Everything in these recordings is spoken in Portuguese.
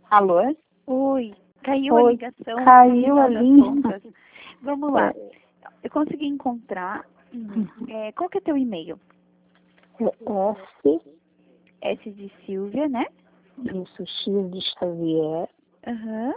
Alô? Oi, caiu a Oi, ligação. caiu no a final das linha. contas. Vamos lá. Eu consegui encontrar. Qual que é teu e-mail? S, S de Silvia, né? isso, X de Xavier, Aham.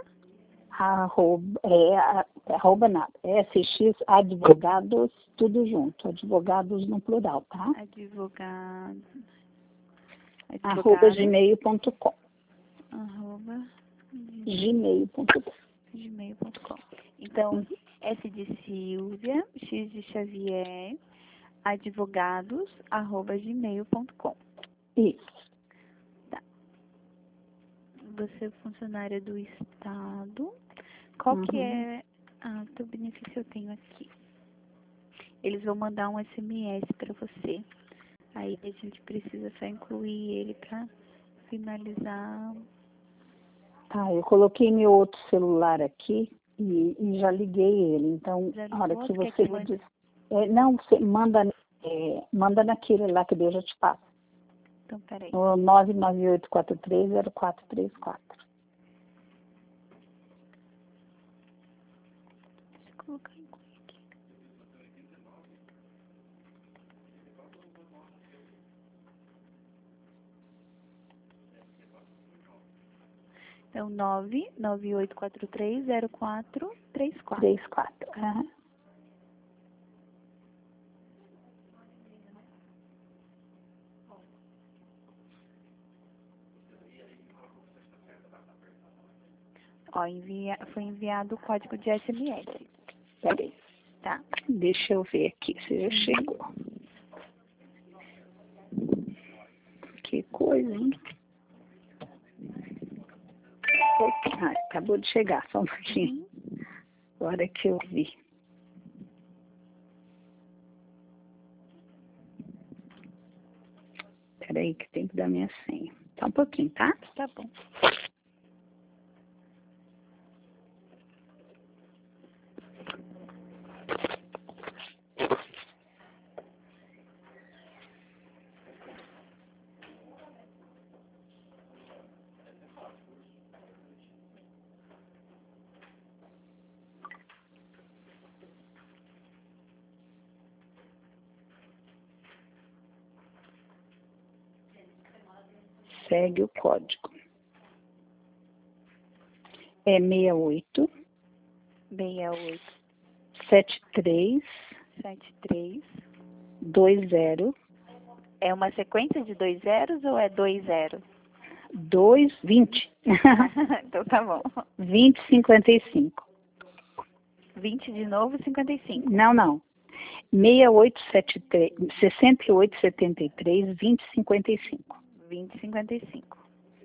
arroba nada, SX Advogados, tudo junto, advogados no plural, tá? Advogado. Arroba gmail.com. Arroba Gmail.com. gmail.com. Então, S de Silvia, X de Xavier, advogados, arroba gmail.com. Isso. Tá. Você é funcionária do Estado. Qual que é teu benefício eu tenho aqui? Eles vão mandar um SMS para você. Aí a gente precisa só incluir ele para finalizar. Tá, eu coloquei meu outro celular aqui e já liguei ele. Então, Já a hora ligou? que Quer você que me mande? diz. Não, você manda naquele lá que Deus já te passa. Então, peraí. No 998430434. Deixa eu colocar incluir aqui. Então, 998430434. 34. Aham. Ó, foi enviado o código de SMS, Peraí. tá? Deixa eu ver aqui se já chegou. Que coisa, hein? Acabou de chegar, só um pouquinho. Agora que eu vi. Peraí que tem que dar minha senha. Só um pouquinho, tá? Tá bom. Segue o código. É 68 68 73 73. 20 É uma sequência de 2 zeros ou é 2 zeros? 20 Então tá bom. 2055. 20 de novo, 55. Não. 6873 6873 2055. 2055.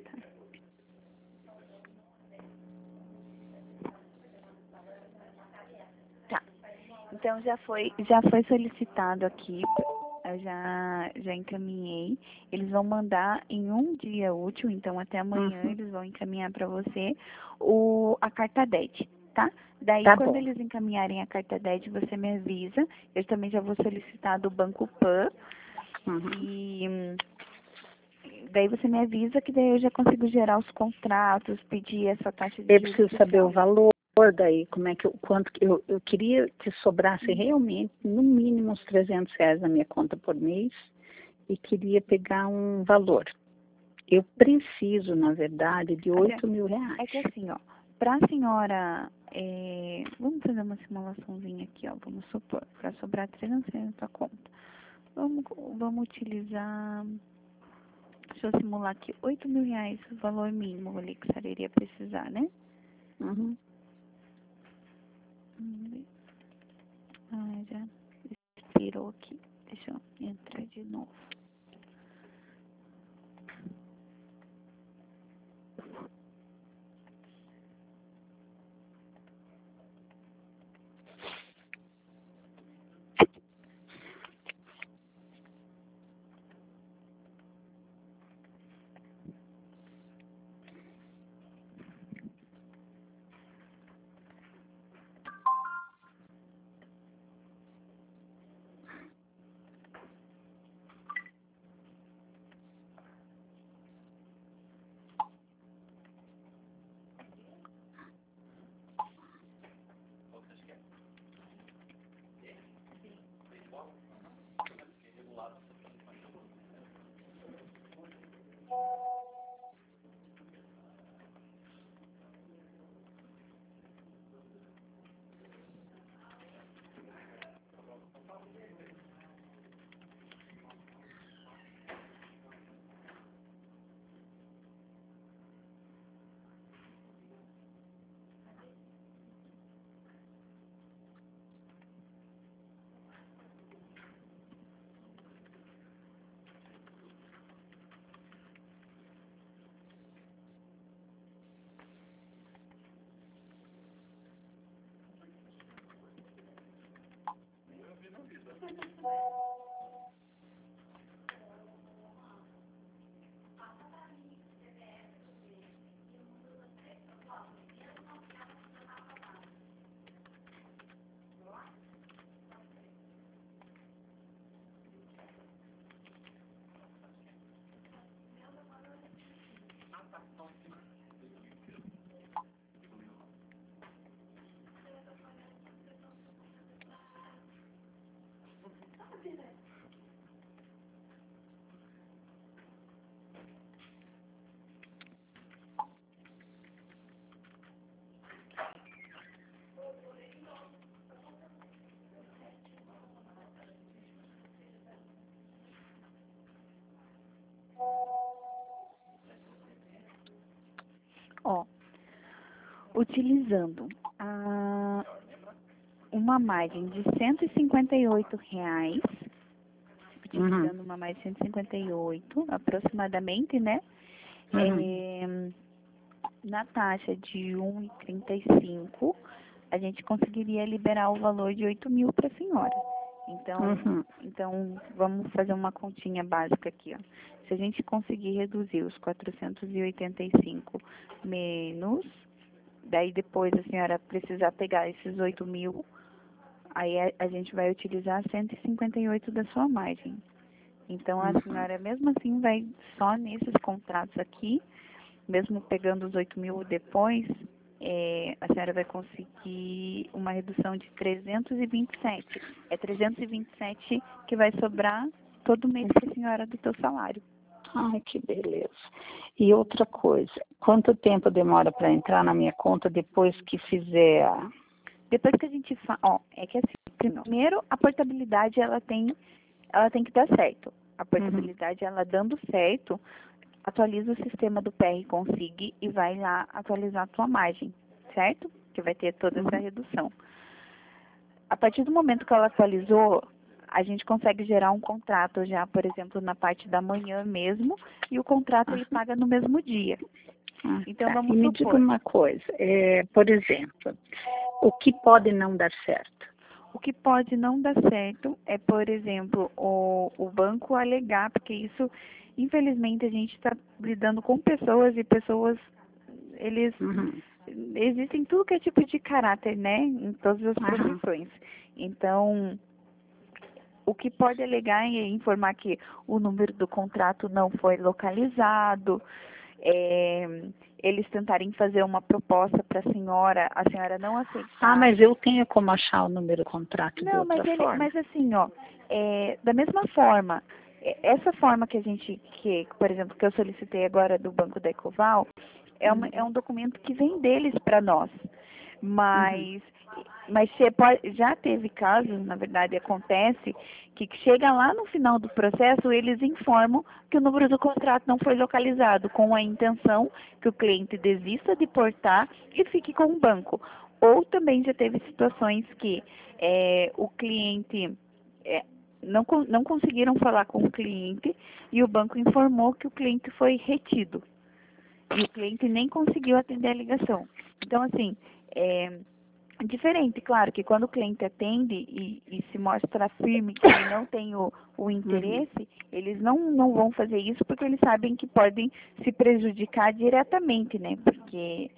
Tá. Então já foi solicitado aqui. Eu já encaminhei. Eles vão mandar em um dia útil, então até amanhã eles vão encaminhar para você a carta DED, tá? Daí Tá quando bom. eles encaminharem a carta DED, você me avisa. Eu também já vou solicitar do Banco Pan. E daí você me avisa que daí eu já consigo gerar os contratos, pedir essa taxa de Eu juros preciso saber o fiscal. valor daí, como é que quanto que eu queria que sobrasse realmente no mínimo uns R$ 300 na minha conta por mês e queria pegar um valor. Eu preciso, na verdade, de R$ 8.000. É que assim, ó, pra senhora, vamos fazer uma simulaçãozinha aqui, ó, vamos supor, para sobrar 300 reais na sua conta. Vamos utilizar, deixa eu simular aqui, R$ 8.000, o valor mínimo ali que a senhora iria precisar, né? Já expirou aqui, deixa eu entrar de novo. Ó, utilizando uma margem de R$ 158, utilizando uma margem de 158 aproximadamente, né? Na taxa de 1,35, a gente conseguiria liberar o valor de 8.000 para a senhora. Então, vamos fazer uma continha básica aqui, ó. Se a gente conseguir reduzir os 485 menos, daí depois a senhora precisar pegar esses 8.000, aí a gente vai utilizar 158 da sua margem. Então, a senhora mesmo assim vai só nesses contratos aqui, mesmo pegando os 8.000 depois, a senhora vai conseguir uma redução de 327. É 327 que vai sobrar todo mês para a senhora do seu salário. Ai, que beleza. E outra coisa, quanto tempo demora para entrar na minha conta depois que fizer a... Depois que a gente faz, é que assim, primeiro a portabilidade ela tem que dar certo. A portabilidade ela dando certo, atualiza o sistema do PR Consig e vai lá atualizar a tua margem, certo? Que vai ter toda essa redução. A partir do momento que ela atualizou, a gente consegue gerar um contrato já, por exemplo, na parte da manhã mesmo, e o contrato ele paga no mesmo dia. Então, vamos me supor. diga uma coisa, por exemplo, o que pode não dar certo? O que pode não dar certo é, por exemplo, o banco alegar, porque isso, infelizmente, a gente está lidando com pessoas e pessoas, eles... Existem tudo que é tipo de caráter, né, em todas as profissões. Então, o que pode alegar é informar que o número do contrato não foi localizado, eles tentarem fazer uma proposta para a senhora não aceitar. Mas eu tenho como achar o número do contrato de Não, outra forma? Mas assim, da mesma forma, essa forma que por exemplo, que eu solicitei agora do Banco da Ecoval, é um documento que vem deles para nós. Mas já teve casos, na verdade acontece, que chega lá no final do processo, eles informam que o número do contrato não foi localizado, com a intenção que o cliente desista de portar e fique com o banco. Ou também já teve situações que o cliente... não conseguiram falar com o cliente e o banco informou que o cliente foi retido. E o cliente nem conseguiu atender a ligação. Então, assim, diferente, claro, que quando o cliente atende e se mostra firme que ele não tem o interesse, eles não vão fazer isso porque eles sabem que podem se prejudicar diretamente, né? Porque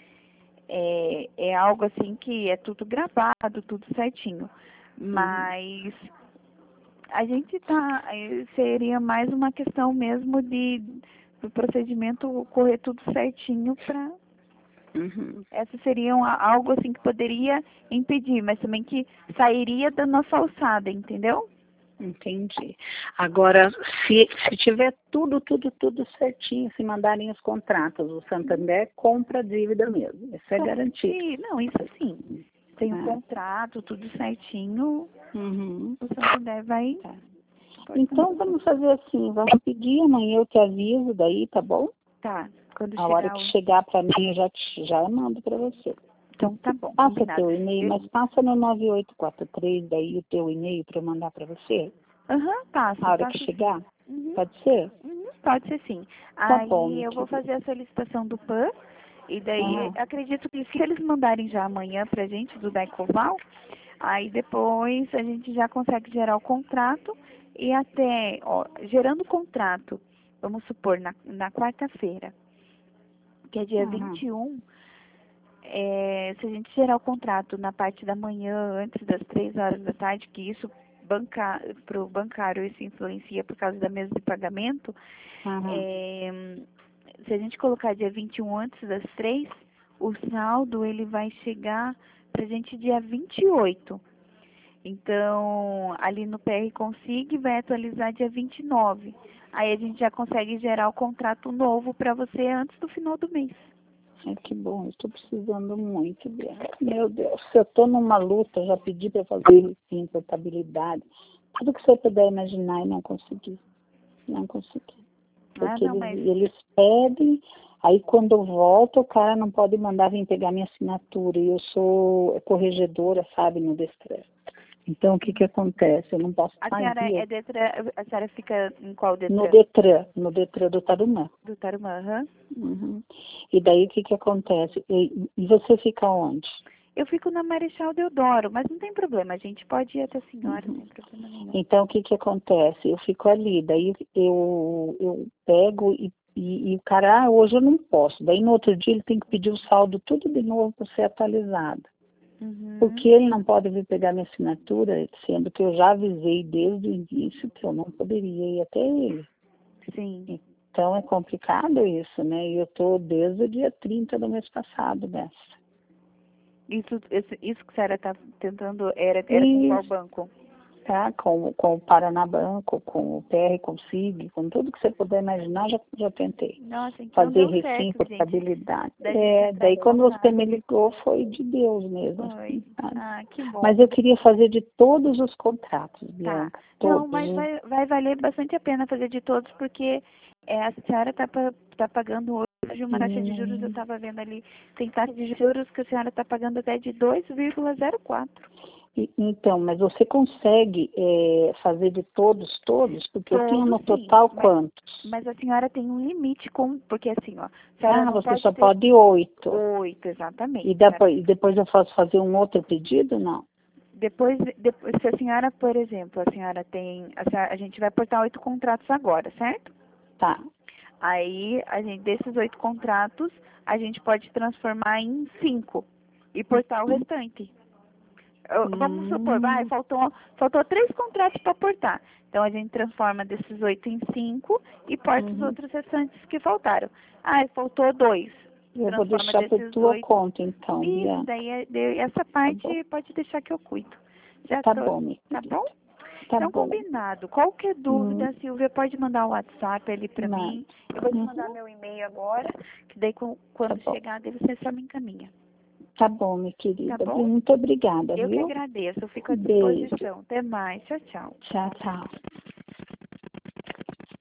é algo assim que é tudo gravado, tudo certinho. Mas a gente seria mais uma questão mesmo do procedimento correr tudo certinho para... Essa seria algo assim que poderia impedir, mas também que sairia da nossa alçada, entendeu? Entendi. Agora, se tiver tudo certinho, se mandarem os contratos, o Santander compra a dívida mesmo. Isso é garantido. Sim, não, isso sim. Tem o contrato, tudo certinho, o Santander vai... Então, vamos fazer assim, vamos pedir, amanhã eu te aviso daí, tá bom? Tá. Quando a hora que chegar para mim, eu já mando para você. Então, tá bom. Passa o teu e-mail, mas passa no 9843, daí o teu e-mail para eu mandar para você. Passa. A hora que chegar? Pode ser? Pode ser sim. Tá Aí bom, eu vou fazer a solicitação do PAN, e daí acredito que se eles mandarem já amanhã pra gente, do Decoval, Aí depois a gente já consegue gerar o contrato e até, ó, gerando o contrato, vamos supor, na quarta-feira, que é dia 21, se a gente gerar o contrato na parte da manhã, antes das 3 horas da tarde, que isso para o bancário isso influencia por causa da mesa de pagamento, se a gente colocar dia 21 antes das 3, o saldo ele vai chegar para a gente dia 28. Então, ali no PR Consig vai atualizar dia 29. Aí a gente já consegue gerar o contrato novo para você antes do final do mês. Ai, que bom, eu estou precisando muito, Bianca. Meu Deus, eu estou numa luta, já pedi para fazer sim, portabilidade, tudo que você puder imaginar e não consegui. Não consegui. Porque eles pedem, aí quando eu volto, o cara não pode mandar vir pegar minha assinatura, e eu sou corregedora, sabe, no Detran. Então, o que acontece? Eu não posso fazer. A senhora fica em qual Detran? No Detran do Tarumã. Do Tarumã, E daí, o que acontece? E você fica onde? Eu fico na Marechal Deodoro, mas não tem problema, a gente pode ir até a senhora, não tem problema nenhum. Então, o que acontece? Eu fico ali, daí eu pego e o cara, hoje eu não posso. Daí, no outro dia, ele tem que pedir o saldo tudo de novo para ser atualizado. Porque ele não pode vir pegar minha assinatura, sendo que eu já avisei desde o início que eu não poderia ir até ele. Sim. Então, é complicado isso, né? E eu estou desde o dia 30 do mês passado nessa. Isso que a senhora está tentando era com qual banco? Tá? Com o Paraná Banco, com o PR Consig, com tudo que você puder imaginar, já tentei. Nossa, então fazer recém portabilidade. Daí quando você me ligou foi de Deus mesmo. Foi. Assim, que bom. Mas eu queria fazer de todos os contratos, Bianca. Tá. Todos. Não, mas vai valer bastante a pena fazer de todos, porque a senhora está pagando hoje uma taxa de juros, eu estava vendo ali, tem taxa de juros que a senhora está pagando até de 2,04. Então, mas você consegue fazer de todos? Porque eu tenho no total quantos? Mas a senhora tem um limite, porque assim, ó... você só pode 8. 8, exatamente. E depois eu posso fazer um outro pedido, não? Depois, se a senhora, por exemplo, a gente vai portar 8 contratos agora, certo? Tá. Aí, desses 8 contratos, a gente pode transformar em 5 e portar o restante. Vamos supor, faltou 3 contratos para portar. Então, a gente transforma desses 8 em 5 e porta os outros restantes que faltaram. Faltou 2. Eu vou deixar por tua conta, então. Isso, daí essa parte pode deixar que eu cuido. Tá bom, minha Tá bom? Tá então, bom. combinado. Qualquer dúvida, Silvia, pode mandar o WhatsApp ali para mim. Eu vou te mandar meu e-mail agora, que daí quando chegar, você só me encaminha. Tá bom, minha querida. Tá bom? Muito obrigada, Eu viu? que agradeço. Eu fico à disposição. Até mais. Tchau, tchau. Tchau, tchau.